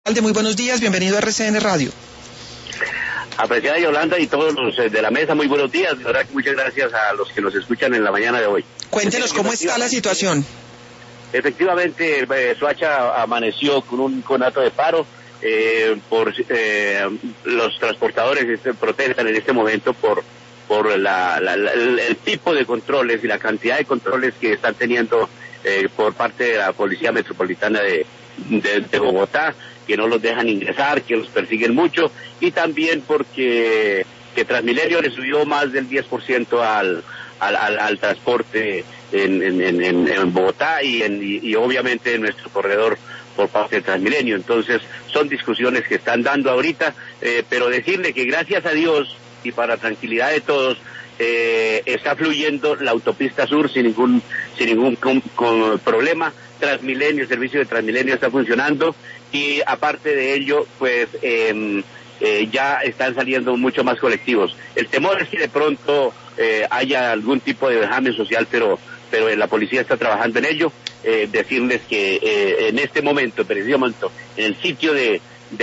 Muy buenos días, bienvenido a RCN Radio. Apreciada Yolanda y todos los de la mesa, muy buenos días. De verdad que muchas gracias a los que nos escuchan en la mañana de hoy. Cuéntenos cómo está la situación. Efectivamente, Soacha amaneció con un conato de paro. Los transportadores protestan en este momento por el tipo de controles y la cantidad de controles que están teniendo por parte de la Policía Metropolitana de Bogotá, que no los dejan ingresar, que los persiguen mucho, y también porque que Transmilenio le subió más del 10% al transporte en Bogotá y obviamente en nuestro corredor por parte de Transmilenio. Entonces son discusiones que están dando ahorita, pero decirle que gracias a Dios y para tranquilidad de todos, está fluyendo la autopista sur sin ningún problema. Transmilenio, el servicio de Transmilenio está funcionando y aparte de ello, pues ya están saliendo mucho más colectivos. El temor es que de pronto haya algún tipo de vejamen social, pero la policía está trabajando en ello. Decirles que en este momento, precisamente, en el sitio de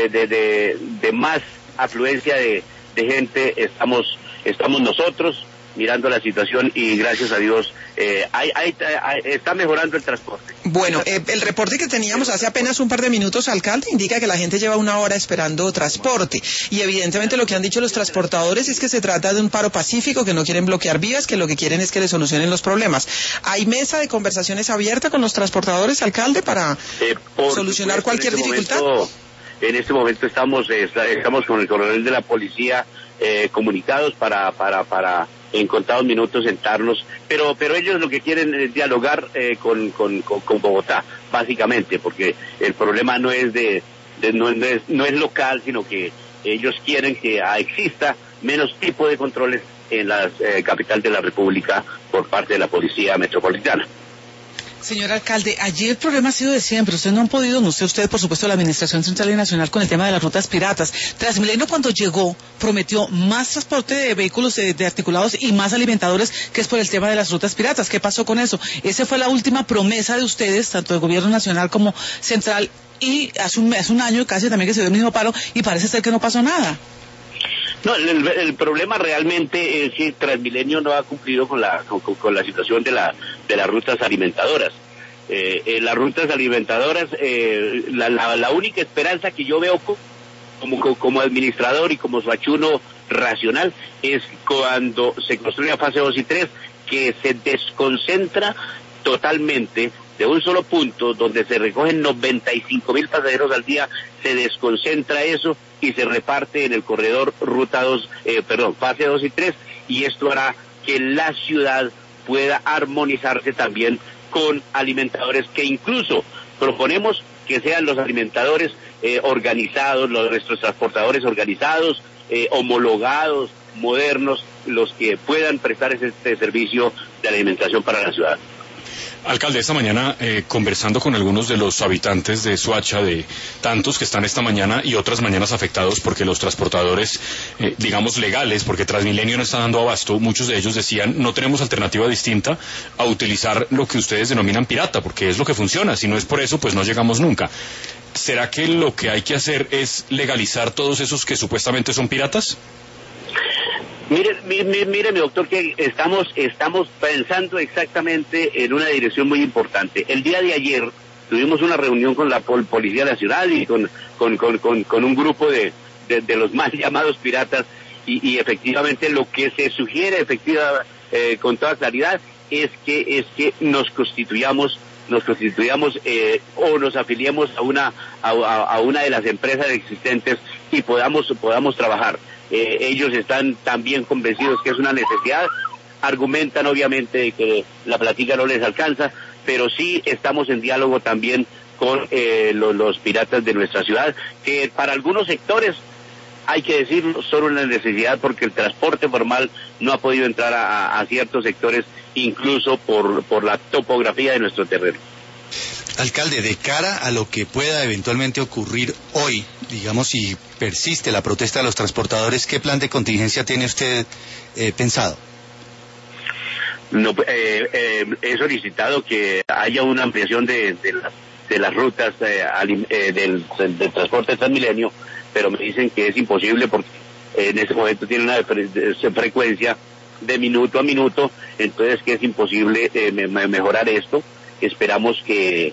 más afluencia de gente, estamos nosotros mirando la situación y gracias a Dios está mejorando el transporte. Bueno, el reporte que teníamos hace apenas un par de minutos, alcalde, indica que la gente lleva una hora esperando transporte y evidentemente lo que han dicho los transportadores es que se trata de un paro pacífico, que no quieren bloquear vías, que lo que quieren es que le solucionen los problemas. ¿Hay mesa de conversaciones abierta con los transportadores, alcalde, para solucionar cualquier dificultad? En este momento estamos con el coronel de la policía comunicados para en contados minutos sentarnos, pero ellos lo que quieren es dialogar con Bogotá, básicamente, porque el problema no es no es local, sino que ellos quieren que exista menos tipo de controles en la capital de la República por parte de la Policía Metropolitana. Señor alcalde, allí el problema ha sido de siempre. Ustedes no han podido, no sé usted, por supuesto, la Administración Central y Nacional con el tema de las rutas piratas. Transmilenio cuando llegó prometió más transporte de vehículos de articulados y más alimentadores, que es por el tema de las rutas piratas. ¿Qué pasó con eso? Esa fue la última promesa de ustedes, tanto del gobierno nacional como central, y hace un año casi también que se dio el mismo paro y parece ser que no pasó nada. No, el problema realmente es que Transmilenio no ha cumplido con la situación de las rutas alimentadoras. Las rutas alimentadoras, la única esperanza que yo veo como administrador y como soachuno racional es cuando se construya fase 2 y 3, que se desconcentra totalmente de un solo punto donde se recogen 95,000 pasajeros al día, se desconcentra eso y se reparte en el corredor fase 2 y 3, y esto hará que la ciudad pueda armonizarse también con alimentadores, que incluso proponemos que sean los alimentadores organizados, nuestros transportadores organizados, homologados, modernos, los que puedan prestar este servicio de alimentación para la ciudad. Alcalde, esta mañana conversando con algunos de los habitantes de Soacha, de tantos que están esta mañana y otras mañanas afectados porque los transportadores, digamos legales, porque Transmilenio no está dando abasto, muchos de ellos decían no tenemos alternativa distinta a utilizar lo que ustedes denominan pirata, porque es lo que funciona, si no es por eso pues no llegamos nunca. ¿Será que lo que hay que hacer es legalizar todos esos que supuestamente son piratas? Mire, mi doctor, que estamos pensando exactamente en una dirección muy importante. El día de ayer tuvimos una reunión con la Policía Nacional y con un grupo de los mal llamados piratas y efectivamente lo que se sugiere con toda claridad es que nos constituyamos o nos afiliemos a una de las empresas existentes y podamos trabajar. Ellos están también convencidos que es una necesidad, argumentan obviamente que la platica no les alcanza, pero sí estamos en diálogo también con los piratas de nuestra ciudad, que para algunos sectores, hay que decirlo, son una necesidad porque el transporte formal no ha podido entrar a ciertos sectores, incluso por la topografía de nuestro terreno. Alcalde, de cara a lo que pueda eventualmente ocurrir hoy, digamos, si persiste la protesta de los transportadores, ¿qué plan de contingencia tiene usted pensado? No, he solicitado que haya una ampliación de las rutas del transporte de Transmilenio, pero me dicen que es imposible porque en ese momento tiene una frecuencia de minuto a minuto, entonces que es imposible mejorar esto. Esperamos que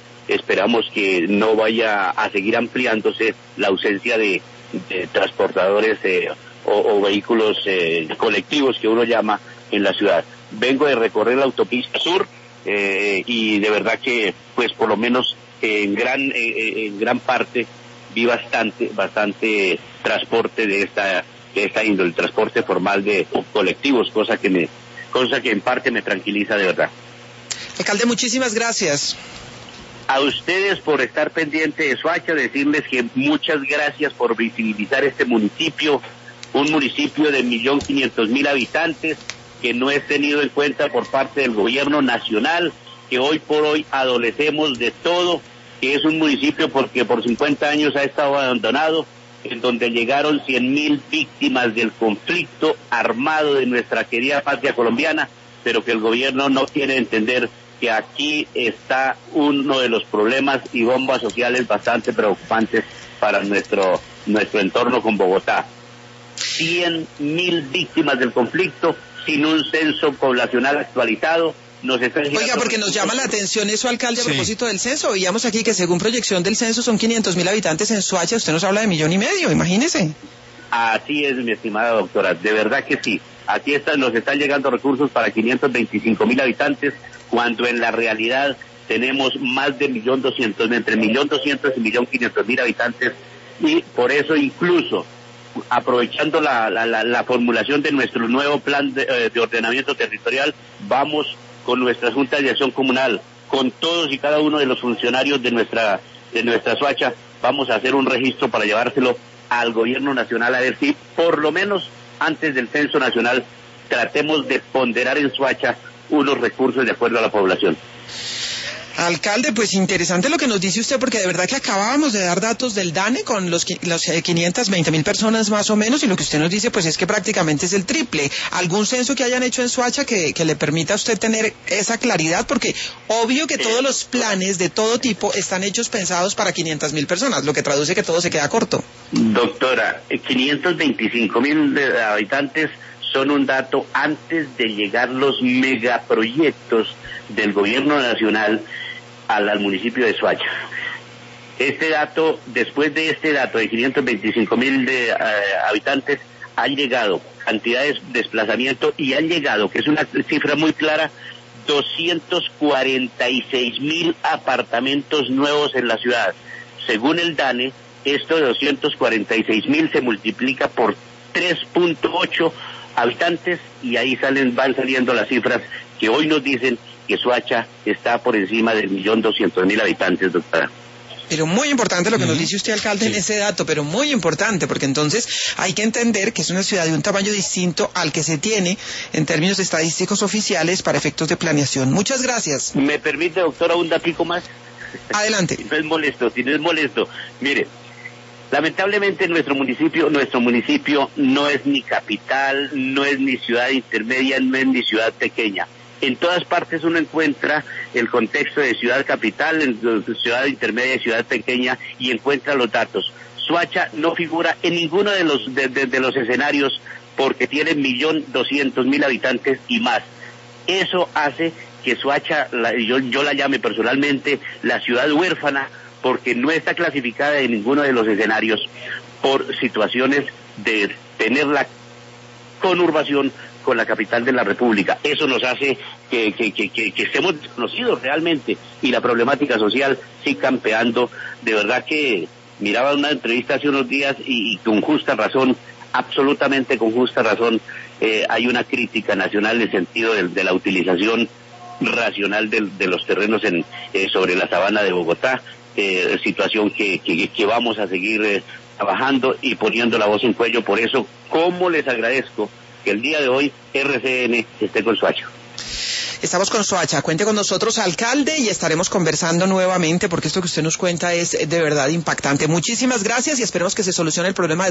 no vaya a seguir ampliándose la ausencia de transportadores o vehículos colectivos que uno llama en la ciudad. Vengo de recorrer la autopista sur y de verdad que pues por lo menos en gran parte vi bastante transporte de esta índole, transporte formal de colectivos, cosa que en parte me tranquiliza de verdad. Alcalde, muchísimas gracias. A ustedes por estar pendiente de Soacha, decirles que muchas gracias por visibilizar este municipio, un municipio de 1.500.000 habitantes que no es tenido en cuenta por parte del gobierno nacional, que hoy por hoy adolecemos de todo, que es un municipio porque por 50 años ha estado abandonado, en donde llegaron 100.000 víctimas del conflicto armado de nuestra querida patria colombiana, pero que el gobierno no quiere entender que aquí está uno de los problemas y bombas sociales bastante preocupantes para nuestro entorno con Bogotá. 100.000 víctimas del conflicto sin un censo poblacional actualizado. Oiga, porque nos llama la atención eso, alcalde, a propósito del censo. Veíamos aquí que según proyección del censo son 500.000 habitantes en Soacha. Usted nos habla de 1,5 millones, imagínese. Así es, mi estimada doctora, de verdad que sí. Aquí nos están llegando recursos para 525.000 habitantes, cuando en la realidad tenemos más de 1.200.000, entre 1.200.000 y 1.500.000 habitantes, y por eso incluso, aprovechando la formulación de nuestro nuevo plan de ordenamiento territorial, vamos con nuestra Junta de Acción Comunal, con todos y cada uno de los funcionarios de nuestra Soacha, vamos a hacer un registro para llevárselo al gobierno nacional, a ver si por lo menos antes del censo nacional tratemos de ponderar en Soacha unos recursos de acuerdo a la población. Alcalde, pues interesante lo que nos dice usted, porque de verdad que acabábamos de dar datos del DANE con los 520.000 personas más o menos, y lo que usted nos dice pues es que prácticamente es el triple. ¿Algún censo que hayan hecho en Soacha que le permita a usted tener esa claridad? Porque obvio que todos los planes de todo tipo están hechos pensados para 500.000 personas, lo que traduce que todo se queda corto. Doctora, 525.000 habitantes son un dato antes de llegar los megaproyectos del gobierno nacional al municipio de Soacha. Este dato, después de este dato de 525.000 habitantes, han llegado cantidades de desplazamiento y han llegado, que es una cifra muy clara, 246.000 apartamentos nuevos en la ciudad. Según el DANE, esto de 246.000 se multiplica por 3.8 habitantes y ahí van saliendo las cifras que hoy nos dicen que Soacha está por encima del 1.200.000 habitantes, doctora. Pero muy importante lo que nos dice usted, alcalde, en ese dato, pero muy importante, porque entonces hay que entender que es una ciudad de un tamaño distinto al que se tiene en términos estadísticos oficiales para efectos de planeación. Muchas gracias. ¿Me permite, doctora, un datico más? Adelante. Si no es molesto. Mire, lamentablemente nuestro municipio no es ni capital, no es ni ciudad intermedia, no es ni ciudad pequeña. En todas partes uno encuentra el contexto de ciudad capital, ciudad intermedia y ciudad pequeña, y encuentra los datos. Soacha no figura en ninguno de los escenarios porque tiene 1.200.000 habitantes y más. Eso hace que Soacha, yo la llame personalmente la ciudad huérfana, porque no está clasificada en ninguno de los escenarios por situaciones de tener la conurbación con la capital de la República. Eso nos hace que estemos desconocidos realmente, y la problemática social sigue campeando. De verdad que miraba una entrevista hace unos días y con justa razón, absolutamente con justa razón, hay una crítica nacional en el sentido de la utilización racional de los terrenos sobre la sabana de Bogotá, situación que vamos a seguir trabajando y poniendo la voz en cuello. Por eso, ¿cómo les agradezco que el día de hoy RCN esté con Soacha? Estamos con Soacha. Cuente con nosotros, alcalde, y estaremos conversando nuevamente, porque esto que usted nos cuenta es de verdad impactante. Muchísimas gracias y esperemos que se solucione el problema de